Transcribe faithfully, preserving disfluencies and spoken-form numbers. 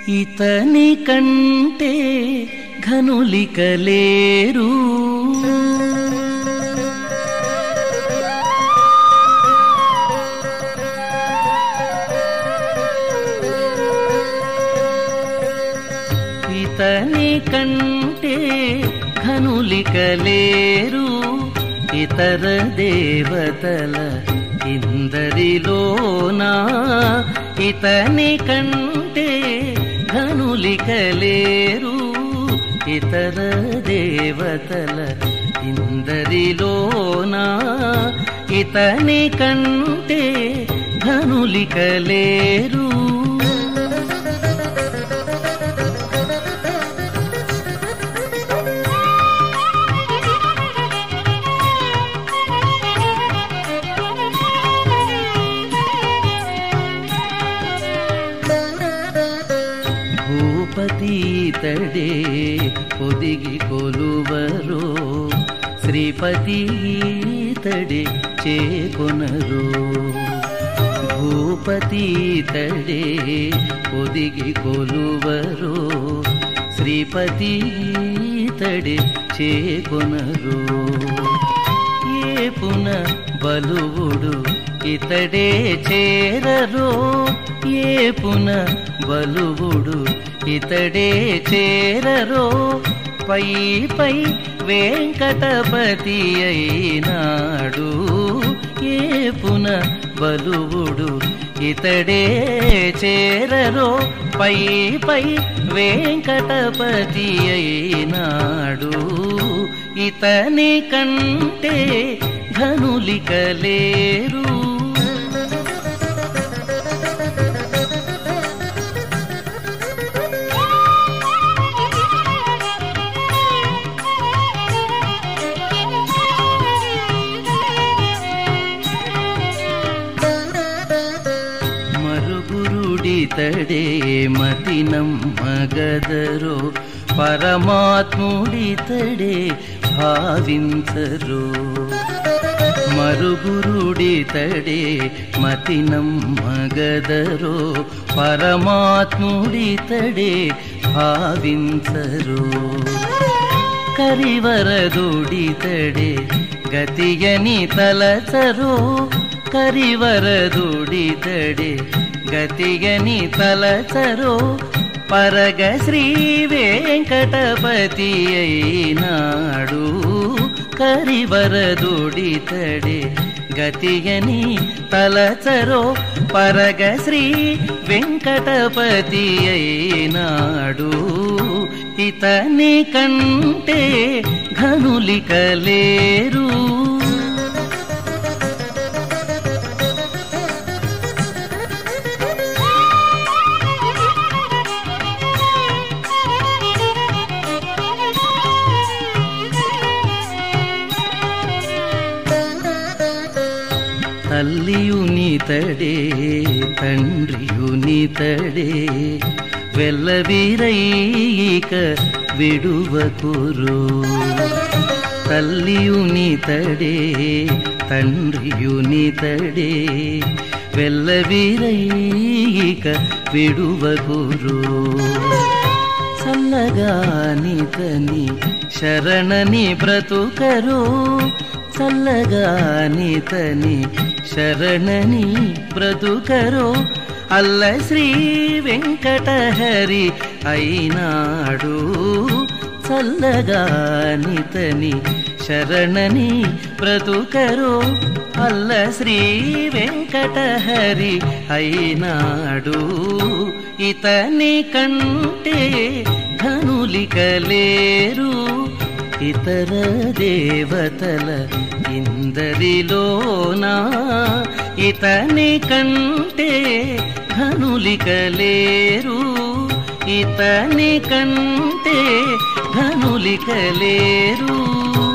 ఇతని కంటే ఘనులిక లేరు. ఇతని కంటే ఘనులిక లేరు. ఇతర దేవతల ఇందరిలోనా ఇతని కంటే ఘనులిక లేరు. ఇతర దేవతల ఇందరిలోనా ఇతని కంటే ఘనులిక లేరు. భూపతీతడే పొదిగి కొలువరో శ్రీపతీతడే చేకొనరో. భూపతీతడే పొదిగి కొలువరో శ్రీపతీతడే చేకొనరో. ఏ పున బలువుడు ఇతడే చేరరో. ఏ పున బలువుడు ఇతడే చేరరో. పై పై వెంకటపతి అయినాడు. ఏ పున బలువుడు ఇతడే చేరరో. పై పై వెంకటపతి అయినాడు. ఇతని కంటే ఘనులిక లేరు. మరుగురుడితడే మతినమ్మగదరో. పరమాత్ముడితడే భావించరో. మరుగురుడితడే మతినమ్మగదరో. పరమాత్ముడితడే భావించరో. కరివరదుడితడే గతియని తలచరో. కరివరదుడితడే గతియని తలచరో. పరగ శ్రీ వెంకటపతి అయినాడు. కరివరదుడితడే గతియని తలచరో. పరగ శ్రీ వెంకటపతి అయినాడు. ఇతని కంటే ఘనులిక లేరు. తల్లియునితడే తండ్రియునితడే వెల్లవిరైక విడువకురో. తల్లియునితడే తండ్రియునితడే వెల్లవిరైక విడువకురో. చల్లగానితని శరణని బ్రతుకరో. చల్లగానితని శరణని బ్రతుకరో. అల్ల శ్రీ వెంకటహరి అయినాడు. చల్లగానితని శరణని బ్రతుకరో. అల్ల శ్రీ వెంకటహరి అయినాడు. ఇతని కంటే ఘనులిక లేరు. ఇతర దేవతల ఇందరిలోనా ఇతని కంటే ఘనులిక లేరు. ఇతని కంటే ఘనులిక లేరు.